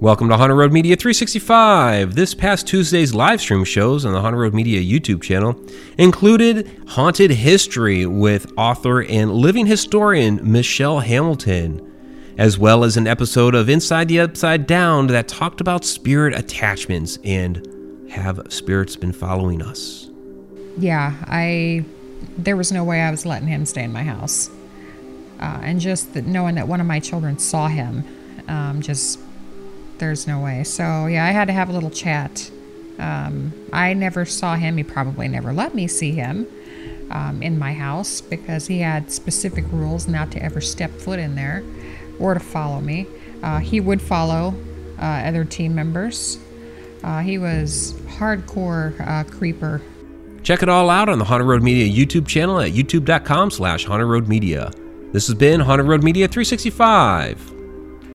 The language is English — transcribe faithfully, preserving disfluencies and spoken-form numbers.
Welcome to Haunted Road Media three sixty-five. This past Tuesday's live stream shows on the Haunted Road Media YouTube channel included Haunted History with author and living historian Michelle Hamilton, as well as an episode of Inside the Upside Down that talked about spirit attachments and have spirits been following us. Yeah, I there was no way I was letting him stay in my house. Uh, and just the, knowing that one of my children saw him, um, just... there's no way. So yeah, I had to have a little chat. Um, I never saw him. He probably never let me see him um, in my house because he had specific rules not to ever step foot in there or to follow me. Uh, he would follow uh, other team members. Uh, he was hardcore uh, creeper. Check it all out on the Haunted Road Media YouTube channel at youtube.com slash Haunted Road Media. This has been Haunted Road Media three sixty-five.